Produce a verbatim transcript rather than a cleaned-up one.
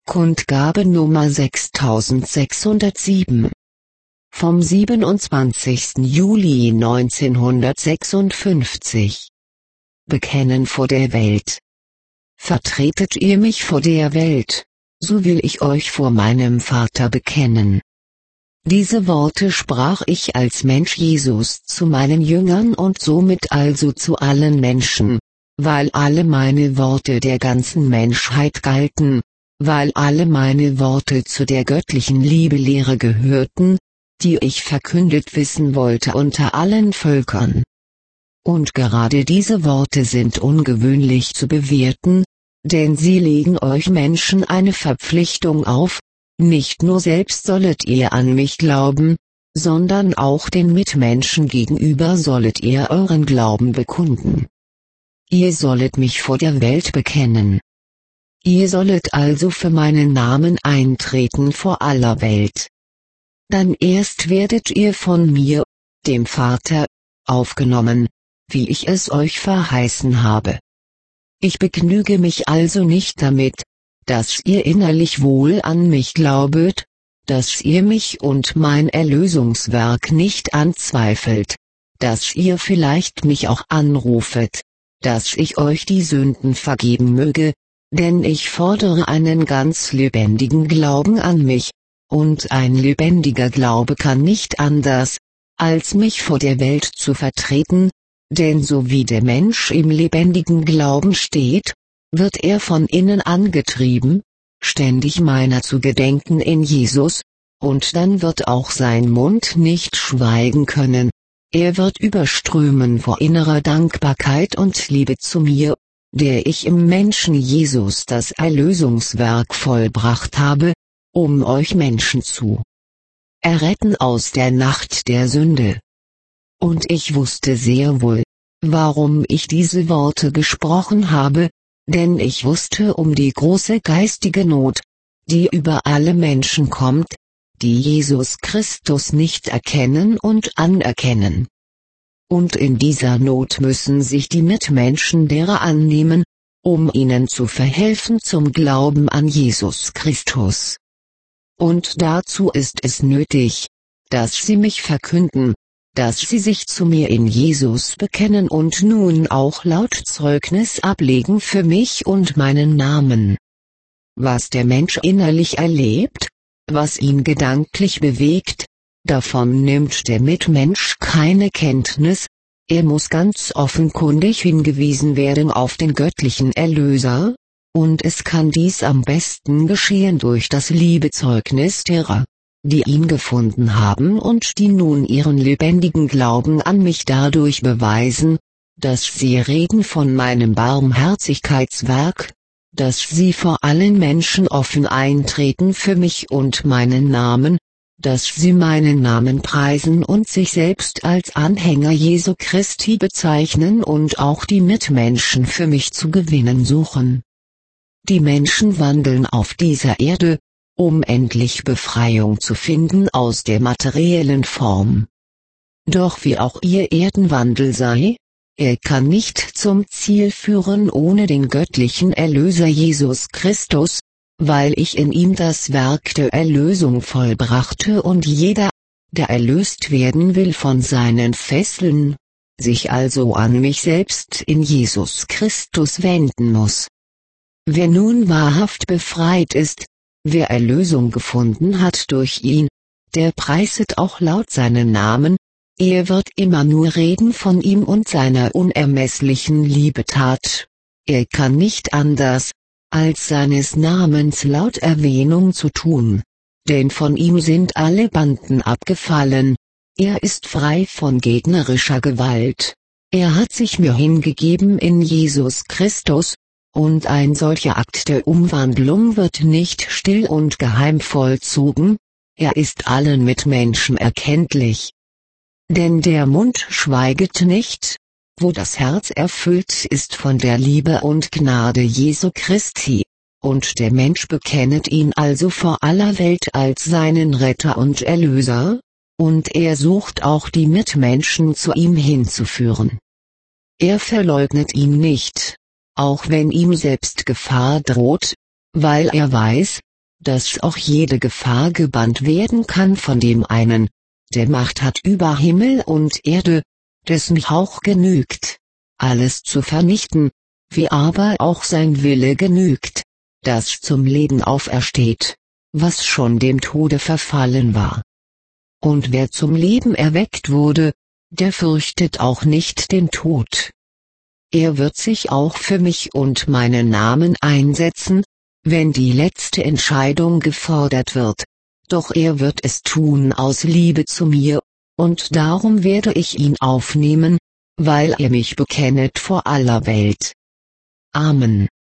Kundgabe Nummer sechstausendsechshundertsieben. Vom siebenundzwanzigsten Juli neunzehnhundertsechsundfünfzig. Bekennen vor der Welt. Vertretet ihr mich vor der Welt, so will ich euch vor meinem Vater bekennen. Diese Worte sprach ich als Mensch Jesus zu meinen Jüngern und somit also zu allen Menschen, weil alle meine Worte der ganzen Menschheit galten, weil alle meine Worte zu der göttlichen Liebelehre gehörten, die ich verkündet wissen wollte unter allen Völkern. Und gerade diese Worte sind ungewöhnlich zu bewerten, denn sie legen euch Menschen eine Verpflichtung auf, nicht nur selbst sollet ihr an mich glauben, sondern auch den Mitmenschen gegenüber sollet ihr euren Glauben bekunden. Ihr sollet mich vor der Welt bekennen. Ihr sollet also für meinen Namen eintreten vor aller Welt. Dann erst werdet ihr von mir, dem Vater, aufgenommen, wie ich es euch verheißen habe. Ich begnüge mich also nicht damit, dass ihr innerlich wohl an mich glaubet, dass ihr mich und mein Erlösungswerk nicht anzweifelt, dass ihr vielleicht mich auch anrufet, dass ich euch die Sünden vergeben möge, denn ich fordere einen ganz lebendigen Glauben an mich, und ein lebendiger Glaube kann nicht anders, als mich vor der Welt zu vertreten, denn so wie der Mensch im lebendigen Glauben steht, wird er von innen angetrieben, ständig meiner zu gedenken in Jesus, und dann wird auch sein Mund nicht schweigen können, er wird überströmen vor innerer Dankbarkeit und Liebe zu mir, der ich im Menschen Jesus das Erlösungswerk vollbracht habe, um euch Menschen zu erretten aus der Nacht der Sünde. Und ich wusste sehr wohl, warum ich diese Worte gesprochen habe, denn ich wusste um die große geistige Not, die über alle Menschen kommt, die Jesus Christus nicht erkennen und anerkennen. Und in dieser Not müssen sich die Mitmenschen derer annehmen, um ihnen zu verhelfen zum Glauben an Jesus Christus. Und dazu ist es nötig, dass sie mich verkünden, dass sie sich zu mir in Jesus bekennen und nun auch laut Zeugnis ablegen für mich und meinen Namen. Was der Mensch innerlich erlebt, was ihn gedanklich bewegt, davon nimmt der Mitmensch keine Kenntnis, er muss ganz offenkundig hingewiesen werden auf den göttlichen Erlöser, und es kann dies am besten geschehen durch das Liebezeugnis derer, die ihn gefunden haben und die nun ihren lebendigen Glauben an mich dadurch beweisen, dass sie reden von meinem Barmherzigkeitswerk, dass sie vor allen Menschen offen eintreten für mich und meinen Namen, dass sie meinen Namen preisen und sich selbst als Anhänger Jesu Christi bezeichnen und auch die Mitmenschen für mich zu gewinnen suchen. Die Menschen wandeln auf dieser Erde, um endlich Befreiung zu finden aus der materiellen Form. Doch wie auch ihr Erdenwandel sei, er kann nicht zum Ziel führen ohne den göttlichen Erlöser Jesus Christus, weil ich in ihm das Werk der Erlösung vollbrachte und jeder, der erlöst werden will von seinen Fesseln, sich also an mich selbst in Jesus Christus wenden muss. Wer nun wahrhaft befreit ist, wer Erlösung gefunden hat durch ihn, der preiset auch laut seinen Namen, er wird immer nur reden von ihm und seiner unermesslichen Liebetat, er kann nicht anders, als seines Namens laut Erwähnung zu tun, denn von ihm sind alle Banden abgefallen, er ist frei von gegnerischer Gewalt, er hat sich mir hingegeben in Jesus Christus, und ein solcher Akt der Umwandlung wird nicht still und geheim vollzogen, er ist allen Mitmenschen erkenntlich. Denn der Mund schweiget nicht, wo das Herz erfüllt ist von der Liebe und Gnade Jesu Christi, und der Mensch bekennet ihn also vor aller Welt als seinen Retter und Erlöser, und er sucht auch die Mitmenschen zu ihm hinzuführen. Er verleugnet ihn nicht, auch wenn ihm selbst Gefahr droht, weil er weiß, dass auch jede Gefahr gebannt werden kann von dem einen, der Macht hat über Himmel und Erde, dessen Hauch genügt, alles zu vernichten, wie aber auch sein Wille genügt, dass zum Leben aufersteht, was schon dem Tode verfallen war. Und wer zum Leben erweckt wurde, der fürchtet auch nicht den Tod. Er wird sich auch für mich und meinen Namen einsetzen, wenn die letzte Entscheidung gefordert wird, doch er wird es tun aus Liebe zu mir, und darum werde ich ihn aufnehmen, weil er mich bekennet vor aller Welt. Amen.